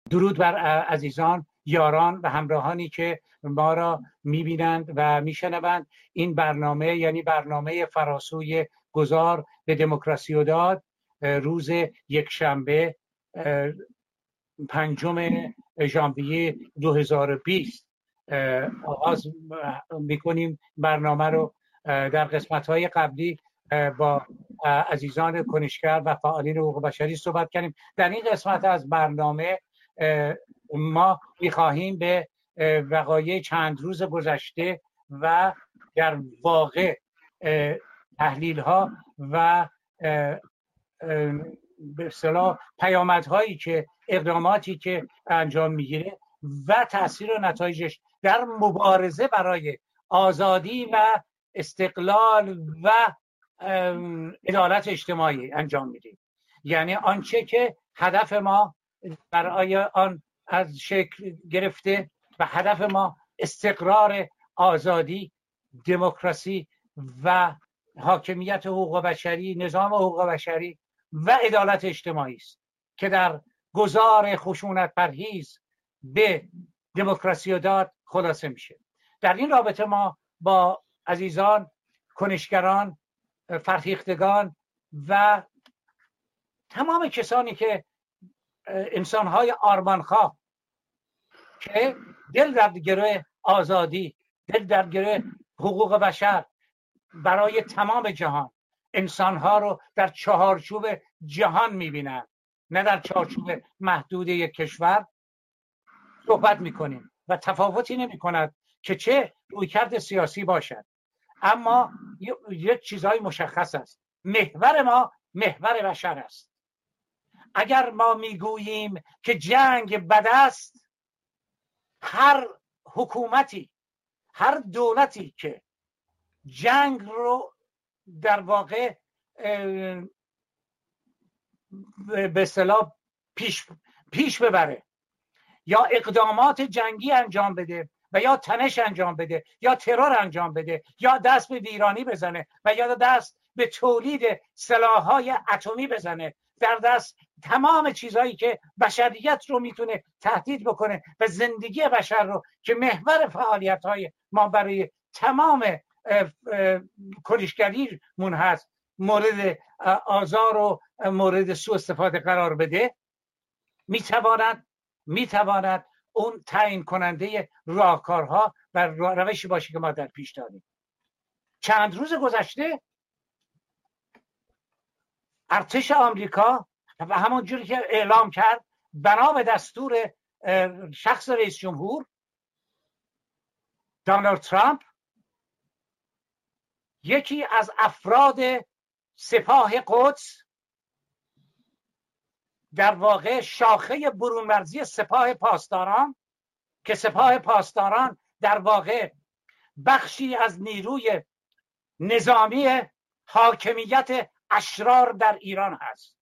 درود بر عزیزان، یاران و همراهانی که ما را میبینند و میشنوند. این برنامه یعنی برنامه فراسوی گذار به دموکراسی و داد، روز یکشنبه 5 ژانویه 2020 آغاز میکنیم. برنامه رو در قسمت‌های قبلی با عزیزان کنشگر و فعالین حقوق بشری صحبت کردیم. در این قسمت از برنامه ما می‌خواهیم به وقایع چند روز گذشته و در واقع تحلیل‌ها و به اصطلاح پیامدهایی که اقداماتی که انجام میگیره و تأثیر و نتایجش در مبارزه برای آزادی و استقلال و عدالت اجتماعی انجام میدیم. یعنی آنچه که هدف ما برای آن از شکل گرفته و هدف ما استقرار، آزادی، دموکراسی و حاکمیت حقوق بشری، نظام حقوق بشری و عدالت اجتماعی است که در گذار خشونت پرهیز به دموکراسی و داد خلاصه میشه. در این رابطه ما با عزیزان کنشگران، فرهیختگان و تمام کسانی که انسان‌های آرمانخواه که دل در گروه آزادی، دل در گروه حقوق بشر برای تمام جهان، انسان‌ها رو در چهارچوب جهان می‌بینن، نه در چارچوب محدود یک کشور، صحبت می‌کنیم و تفاوتی نمی‌کند که چه رویکرد سیاسی باشد. اما یک چیزای مشخص است: محور ما محور بشر است. اگر ما میگوییم که جنگ بد است، هر حکومتی، هر دولتی که جنگ رو در واقع به اصطلاح پیش ببره یا اقدامات جنگی انجام بده و یا تنش انجام بده یا ترور انجام بده یا دست به ویرانی بزنه و یا دست به تولید سلاح‌های اتمی بزنه، در دست تمام چیزهایی که بشریت رو میتونه تهدید بکنه و زندگی بشر رو که محور فعالیت‌های ما برای تمام کنشگری مون هست مورد آزار و مورد سوء استفاده قرار بده، میتواند اون تعیین کننده راهکارها و روشی باشه که ما در پیش داریم. چند روز گذشته ارتش آمریکا و همون جوری که اعلام کرد بنا به دستور شخص رئیس جمهور دونالد ترامپ، یکی از افراد سپاه قدس، در واقع شاخه برونمرزی سپاه پاسداران که سپاه پاسداران در واقع بخشی از نیروی نظامی حاکمیت اشرار در ایران هست.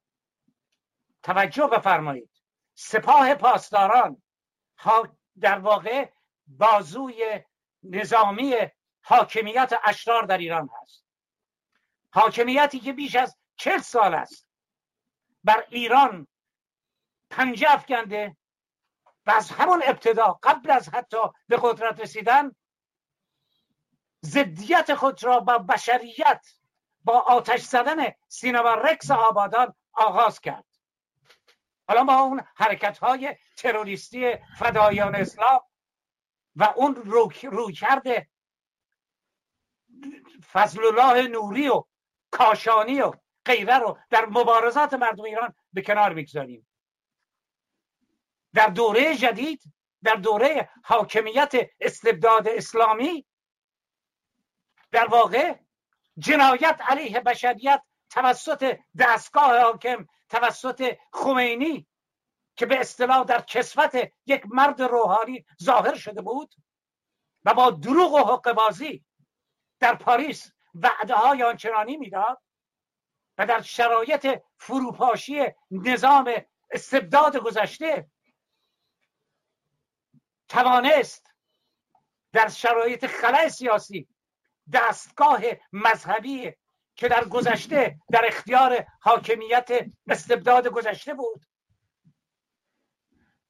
توجه بفرمایید، سپاه پاسداران در واقع بازوی نظامی حاکمیت اشرار در ایران هست. حاکمیتی که بیش از 40 سال است بر ایران پنجه افکنده و از همون ابتدا قبل از حتی به قدرت رسیدن ضدیت خود را با بشریت با آتش زدن سینما رکس آبادان آغاز کرد. حالا با اون حرکت‌های تروریستی فدایان اسلام و اون رویکرد فضل الله نوری و کاشانی و غیره رو در مبارزات مردم ایران به کنار میگذاریم. در دوره جدید، در دوره حاکمیت استبداد اسلامی، در واقع جنایت علیه بشریت توسط دستگاه حاکم، توسط خمینی که به اصطلاح در کسوت یک مرد روحانی ظاهر شده بود و با دروغ و حقه‌بازی در پاریس وعده‌های آنچنانی میداد و در شرایط فروپاشی نظام استبداد گذشته توانست در شرایط خلأ سیاسی دستگاه مذهبی که در گذشته در اختیار حاکمیت استبداد گذشته بود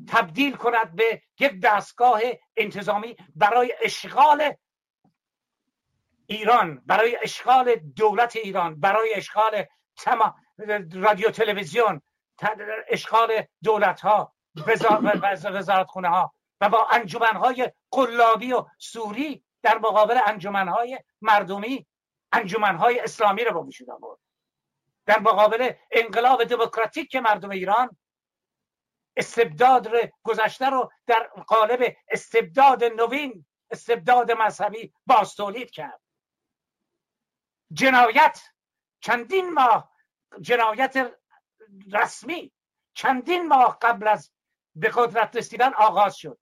تبدیل کند به یک دستگاه انتظامی برای اشغال ایران، برای اشغال دولت ایران، برای اشغال رادیو تلویزیون، اشغال دولت ها، وزارتخونه ها و با انجمنهای قلابی و سوری در مقابل انجمنهای مردمی، انجمنهای اسلامی رو با وجود آورد. در مقابل انقلاب دموکراتیک که مردم ایران استبداد گذشته رو در قالب استبداد نوین، استبداد مذهبی بازتولید کرد. جنایت چندین ماه، جنایت رسمی چندین ماه قبل از به قدرت رسیدن آغاز شد،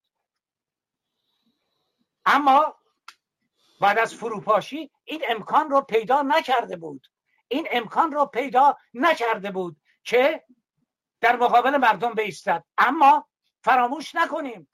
اما بعد از فروپاشی این امکان رو پیدا نکرده بود، این امکان رو پیدا نکرده بود که در مقابل مردم بایستد. اما فراموش نکنیم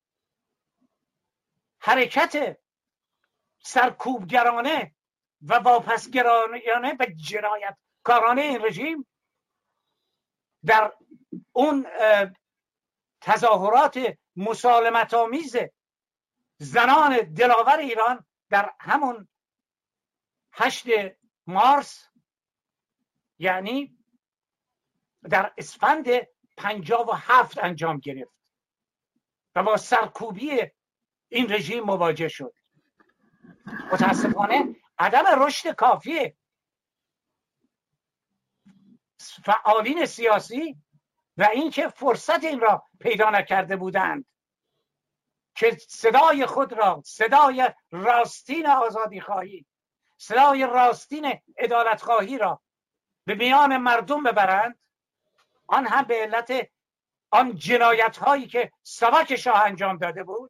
حرکت سرکوبگرانه و واپسگرانه و جنایتکارانه این رژیم در اون تظاهرات مسالمت آمیز زنان دلاور ایران در همون 8 مارس، یعنی در اسفند 57 انجام گرفت و با سرکوبی این رژیم مواجه شد. متاسفانه عدم رشد کافی فعالین سیاسی و اینکه فرصت این را پیدا نکرده بودند که صدای خود را، صدای راستین آزادی خواهی، صدای راستین عدالت خواهی را به میان مردم ببرند، آن هم به علت آن جنایت هایی که ساواک شاه انجام داده بود.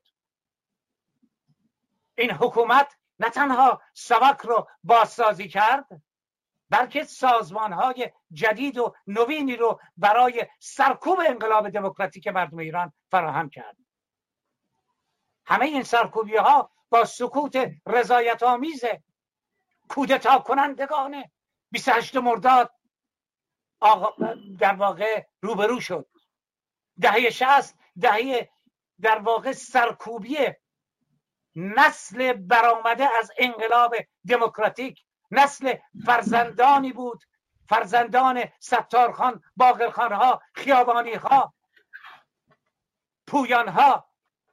این حکومت نه تنها ساواک رو بازسازی کرد، بلکه سازمان های جدید و نوینی رو برای سرکوب انقلاب دموکراتیک مردم ایران فراهم کرد. همه این سرکوبی ها با سکوت رضایت آمیز کودتا کنندگان 28 مرداد در واقع روبرو شد. دهه 60 دهه در واقع سرکوبی نسل برآمده از انقلاب دموکراتیک، نسل فرزندانی بود، فرزندان ستارخان، باقرخان ها، خیابانی ها، پویان ها،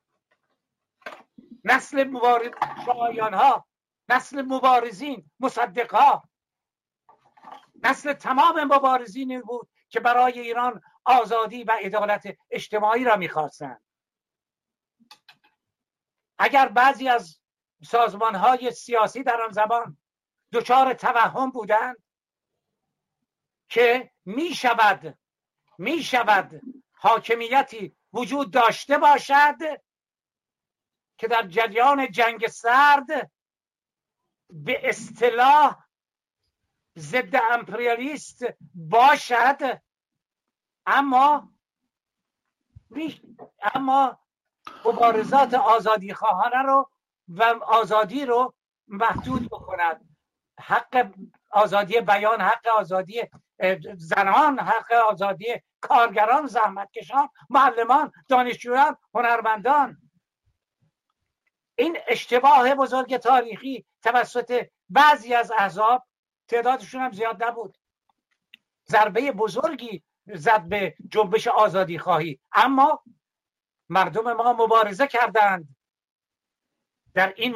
نسل شایان ها، نسل مبارزین، مصدق ها، نسل تمام مبارزینی بود که برای ایران آزادی و عدالت اجتماعی را می‌خواستند. اگر بعضی از سازمان‌های سیاسی در آن زمان دچار توهم بودند که می‌شود حاکمیتی وجود داشته باشد که در جریان جنگ سرد به اصطلاح ضد امپریالیست باشد، اما مبارزات آزادی خواهانه رو و آزادی رو محدود بکند. حق آزادی بیان، حق آزادی زنان، حق آزادی کارگران، زحمتکشان، معلمان، دانشجویان، هنرمندان. این اشتباه بزرگ تاریخی توسط بعضی از احزاب، تعدادشون هم زیاد نبود، ضربه بزرگی زد به جنبش آزادی خواهی. اما مردم ما مبارزه کردند در این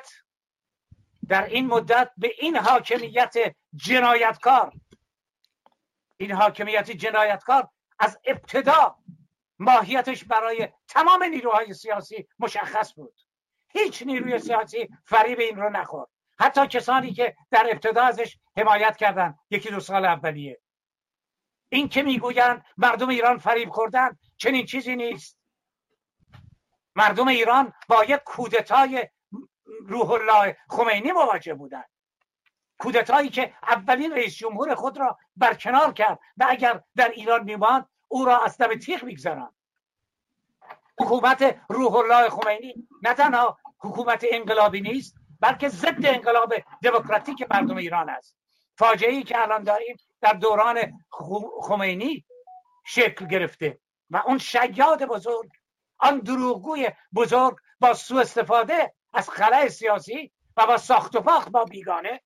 مدت به این حاکمیت جنایتکار. این حاکمیت جنایتکار از ابتدا ماهیتش برای تمام نیروهای سیاسی مشخص بود. هیچ نیروی سیاسی فریب این رو نخورد، حتی کسانی که در ابتدا ازش حمایت کردند 1-2 سال اولیه. این که میگویند مردم ایران فریب خوردن، چنین چیزی نیست. مردم ایران با یک کودتای روح الله خمینی مواجه بودند، کودتایی که اولین رئیس جمهور خود را برکنار کرد و اگر در ایران میماند او را از دم تیغ میگذراند. حکومت روح الله خمینی نه تنها حکومت انقلابی نیست، بلکه ضد انقلاب دموکراتیک مردم ایران است. فاجعه‌ای که الان داریم در دوران خمینی شکل گرفته و اون شیاد بزرگ، آن دروغگوی بزرگ با سوء استفاده از خلأ سیاسی و با ساخت و باخت با بیگانه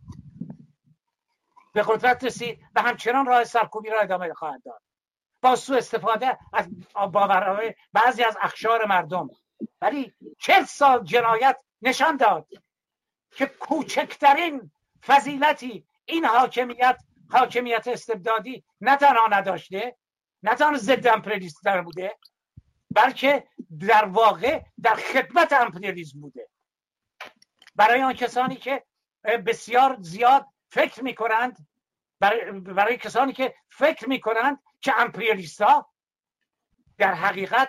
به قدرت رسید و همچنان راه سرکوبی را ادامه خواهد داد، با سوء استفاده از باورهای بعضی از اقشار مردم. ولی 40 سال جنایت نشان داد که کوچکترین فضیلتی این حاکمیت استبدادی نه تنها نداشته، نه تنها ضد امپریالیست بوده، بلکه در واقع در خدمت امپریالیسم بوده. برای آن کسانی که بسیار زیاد فکر میکنند، برای کسانی که فکر میکنند که امپریالیست‌ها در حقیقت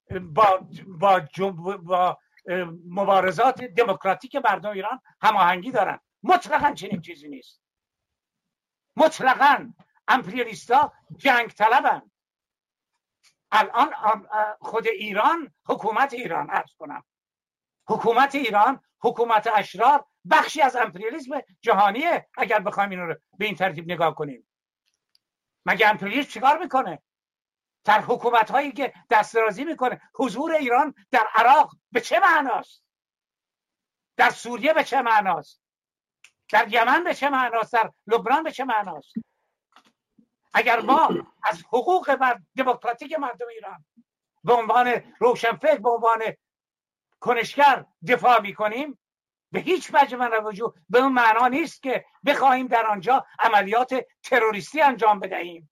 با مبارزات دموکراتیک مردم ایران هماهنگی دارند، مطلقاً چنین چیزی نیست. مطلقاً امپریالیست‌ها جنگ طلبند. الان خود ایران، حکومت ایران، عرض کنم حکومت ایران، حکومت اشرار، بخشی از امپریالیسم جهانیه. اگر بخوایم این رو به این ترتیب نگاه کنیم، مگه امپریالیسم چیکار میکنه؟ در حکومت هایی که دسترازی میکنه. حضور ایران در عراق به چه معناست؟ در سوریه به چه معناست؟ در یمن به چه معناست؟ در لبنان به چه معناست؟ اگر ما از حقوق دموکراتیک مردم ایران به عنوان روشنفکر، به عنوان کنشگر دفاع میکنیم، به هیچ وجه و وجود به اون معنا نیست که بخواهیم در آنجا عملیات تروریستی انجام بدهیم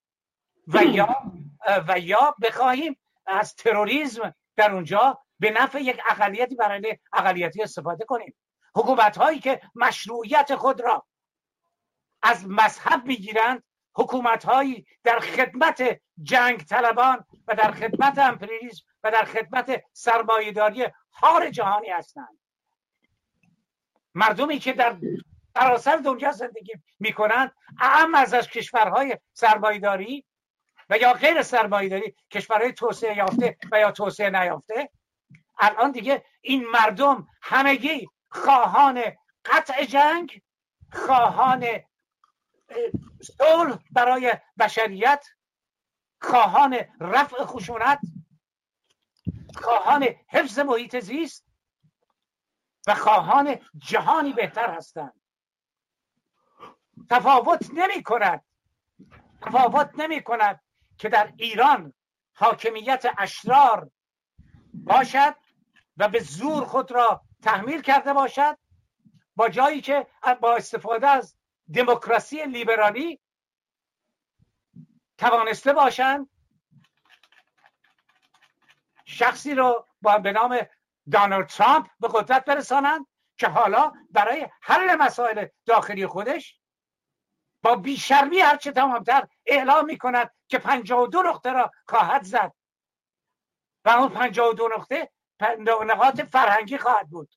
و یا بخواهیم از تروریسم در اونجا به نفع یک اقلیتی برای اقلیتی استفاده کنیم. حکومت هایی که مشروعیت خود را از مذهب میگیرند، حکومت هایی در خدمت جنگ طلبان و در خدمت امپریالیسم و در خدمت سرمایه‌داری حار جهانی هستند. مردمی که در سراسر دنیا زندگی میکنند، اعم از کشورهای سرمایه‌داری و یا غیر سرمایه‌داری، کشورهای توسعه یافته و یا توسعه نیافته، الان دیگه این مردم همگی خواهان قطع جنگ، خواهان صلح برای بشریت، خواهان رفع خشونت، خواهان حفظ محیط زیست و خواهان جهانی بهتر هستند. تفاوت نمی کند که در ایران حاکمیت اشرار باشد و به زور خود را تحمیل کرده باشد، با جایی که با استفاده از دموکراسی لیبرالی توانسته باشند شخصی رو به نام دونالد ترامپ به قدرت برسانند که حالا برای حل مسائل داخلی خودش با بیشرمی هرچه تمامتر اعلام میکند که 52 نقطه را خواهد زد و اون 52 نقطه نقاط فرهنگی خواهد بود.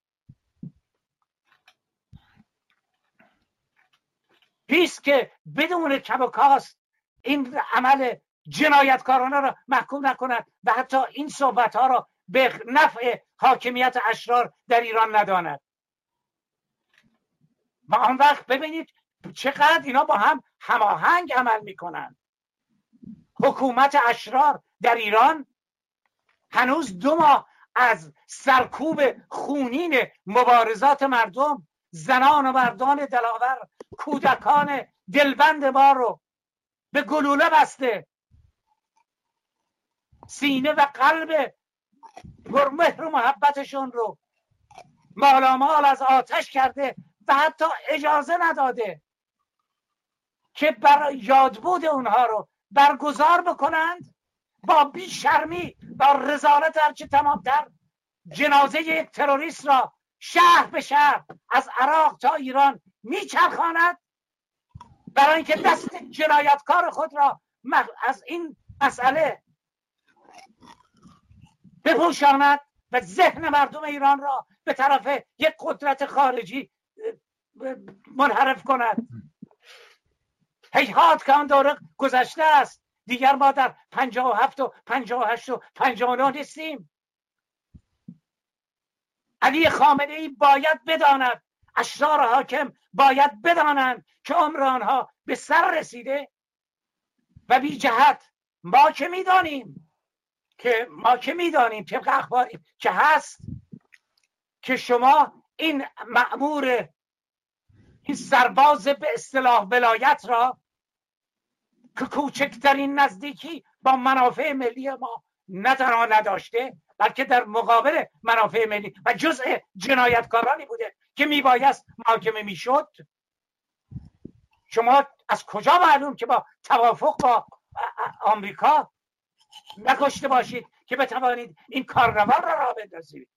پیست که بدون کم و کاست این عمل جنایتکارانه را محکوم نکند و حتی این صحبت ها را به نفع حاکمیت اشرار در ایران نداند. و آن وقت ببینید چقدر اینا با هم هماهنگ عمل میکنند. حکومت اشرار در ایران هنوز 2 ماه از سرکوب خونین مبارزات مردم، زنان و مردان دلاور، کودکان دلبند ما رو به گلوله بسته، سینه و قلب پرمهر و محبتشون رو مالامال از آتش کرده و حتی اجازه نداده که برای یادبود اونها رو برگزار بکنند. با بیشرمی، با رذالت هرچه تمامتر جنازه یک تروریست را شهر به شهر از عراق تا ایران میچرخاند برای اینکه دست جنایتکار خود را از این مسئله بپوشاند و ذهن مردم ایران را به طرف یک قدرت خارجی منحرف کند. هیهات که آن دوره گذشته است، دیگر ما در 57 و 58 و 59 نیستیم. علی خامنه‌ای باید بداند، اشرار حاکم باید بدانند که عمر آنها به سر رسیده و بی جهت. ما که میدانیم که ما که میدانیم طبق اخباری که هست که شما این مأمور، این سرباز به اصطلاح ولایت را که کوچکترین نزدیکی با منافع ملی ما نه تنها نداشته بلکه در مقابل منافع ملی و جزء جنایتکارانی بوده که میبایست محاکمه میشد. شما از کجا معلوم که با توافق با آمریکا نکشته باشید که بتوانید این کارناوال را راه بندازید؟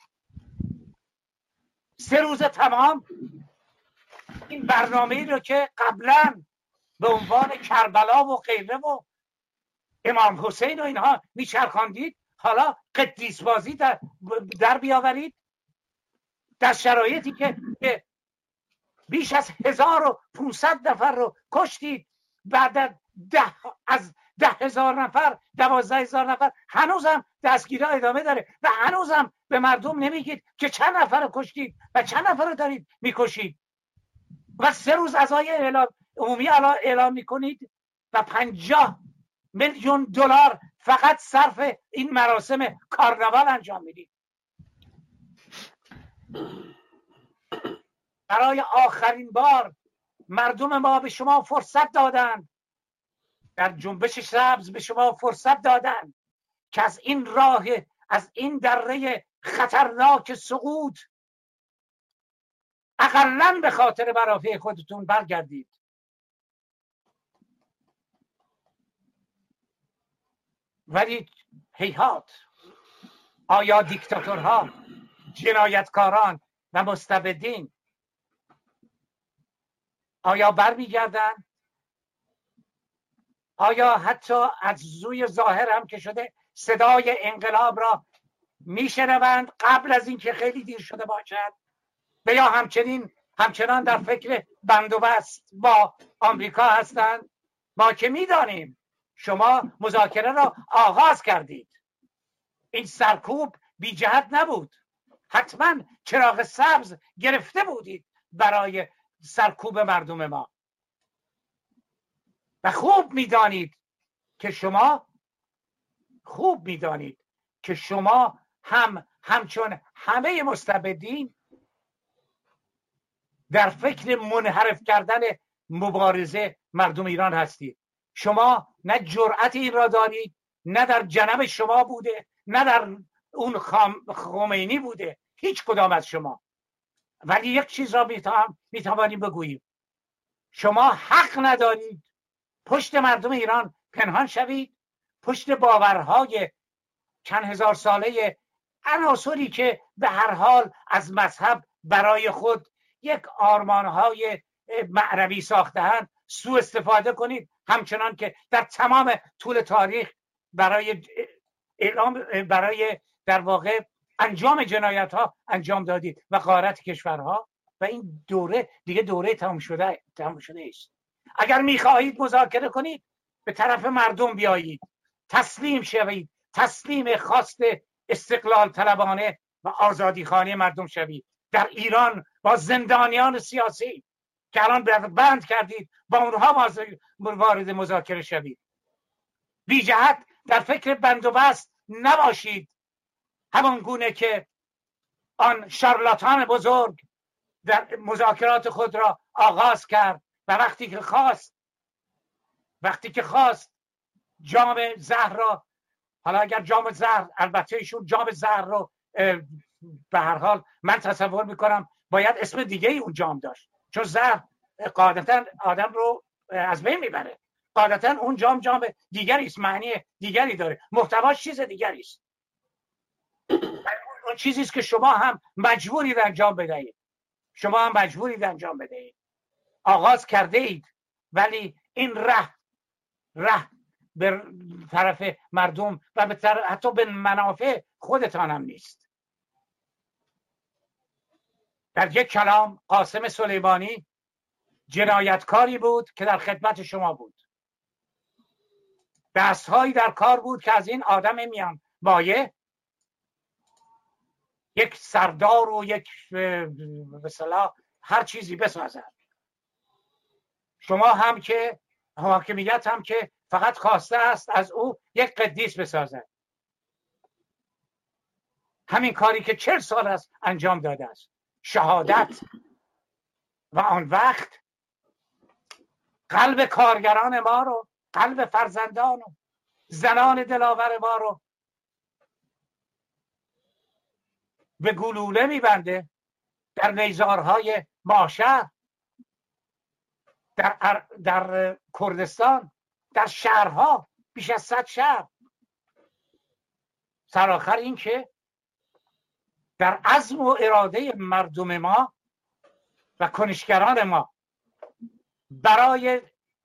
3 روز تمام این برنامه‌ای رو که قبلا به عنوان کربلا و غیره و امام حسین و اینها میچرخاندید، حالا قدیس بازی در بیاورید در شرایطی که بیش از 1500 نفر رو کشتید. بعد از 10,000 نفر 12,000 نفر هنوزم دستگیری ادامه داره و هنوزم به مردم نمیگید که چند نفر رو کشتید و چند نفر رو دارید میکشید و 3 روز عزای عمومی اعلام میکنید و 50 میلیون دلار فقط صرف این مراسم کارناوال انجام میدید. برای آخرین بار مردم ما به شما فرصت دادن، در جنبش سبز به شما فرصت دادن که از این راه، از این دره خطرناک سقوط اقلن به خاطر منافع خودتون برگردید. ولی هیهات، آیا دیکتاتورها، جنایتکاران و مستبدین آیا برمیگردن؟ آیا حتی از روی ظاهر هم که شده صدای انقلاب را میشنوند قبل از اینکه خیلی دیر شده باشد؟ و یا همچنان در فکر بند و بست با آمریکا هستند؟ ما که میدانیم شما مذاکره را آغاز کردید. این سرکوب بی جهت نبود، حتما چراغ سبز گرفته بودید برای سرکوب مردم ما و خوب میدانید که شما همچون همه مستبدین در فکر منحرف کردن مبارزه مردم ایران هستید. شما نه جرأت این را دارید، نه در جنب شما بوده، نه در اون خمینی بوده، هیچ کدام از شما. ولی یک چیز را میتوانیم بگوییم، شما حق ندارید پشت مردم ایران پنهان شوید، پشت باورهای چند هزار ساله عناصری که به هر حال از مذهب برای خود یک آرمانهای معنوی ساخته‌اند سوء استفاده کنید، همچنان که در تمام طول تاریخ برای در واقع انجام جنایت ها انجام دادید و غارت کشورها. و این دوره دیگه دوره تمام شده است. اگر میخواهید مذاکره کنید به طرف مردم بیایید، تسلیم شوید، تسلیم خواست استقلال طلبانه و آزادی خانه مردم شوید. در ایران با زندانیان سیاسی که الان بند کردید با اونها وارد مذاکره شوید. بی جهت در فکر بند و بست نباشید، همان گونه که آن شارلاتان بزرگ در مذاکرات خود را آغاز کرد و وقتی که خواست جام زهر را، حالا اگر جام زهر، البته ایشون جام زهر رو به هر حال من تصور میکنم باید اسم دیگه ای اون جام داشت، چون زهر قاعدتا آدم رو از بین میبره. قاعدتا اون جام دیگری است، معنی دیگری داره، محتواش چیز دیگری است. اون چیزی است که شما هم مجبورید انجام بدهید. آغاز کرده اید، ولی این ره به طرف مردم و حتی به منافع خودتان هم نیست. در یک کلام قاسم سلیمانی جنایتکاری بود که در خدمت شما بود. دستهایی در کار بود که از این آدم میان مایه یک سردار و یک مثلا هر چیزی بسازد. شما هم که حاکمیت هم که فقط خواسته است از او یک قدیس بسازد. همین کاری که 40 سال است انجام داده است. شهادت. و آن وقت قلب کارگران ما رو، قلب فرزندان و زنان دلاور ما رو به گلوله میبنده در نیزارهای ماشهر، در کردستان، در شهرها، بیش از 100 شهر. سرآخر این که در عزم و اراده مردم ما و کنشگران ما برای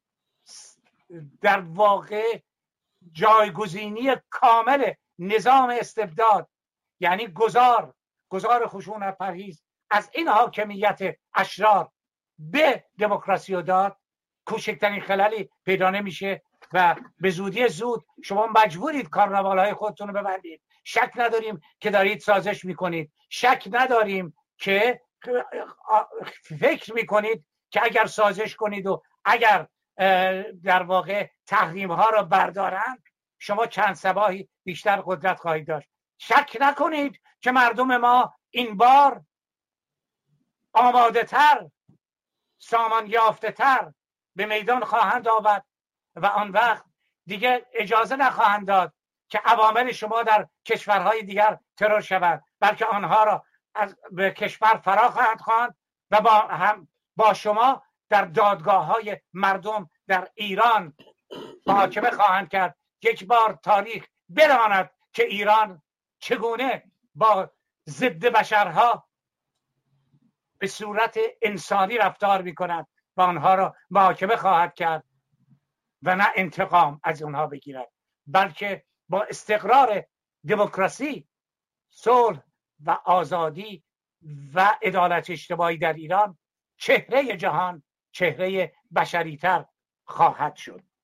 در واقع جایگزینی کامل نظام استبداد، یعنی گذار خشونت پرهیز از این حاکمیت اشرار به دموکراسی و داد، کوچکترین خللی پیدا نمیشه و به زودی زود شما مجبورید کارناوال‌های خودتون رو ببندید. شک نداریم که دارید سازش میکنید، شک نداریم که فکر میکنید که اگر سازش کنید و اگر در واقع تحریم ها را بردارند شما چند صباحی بیشتر قدرت خواهید داشت. شک نکنید که مردم ما این بار آماده تر، سامان یافته تر به میدان خواهند آمد و آن وقت دیگه اجازه نخواهند داد که عوامل شما در کشورهای دیگر ترور شود، بلکه آنها را به کشور فرا خواهند خواند و با شما در دادگاه‌های مردم در ایران محاکمه خواهند کرد. یک بار تاریخ بداند که ایران چگونه با ضد بشرها به صورت انسانی رفتار می‌کند و آنها را محاکمه خواهد کرد و نه انتقام از آنها بگیرد، بلکه با استقرار دموکراسی، صلح و آزادی و عدالت اجتماعی در ایران چهره جهان چهره بشری‌تر خواهد شد.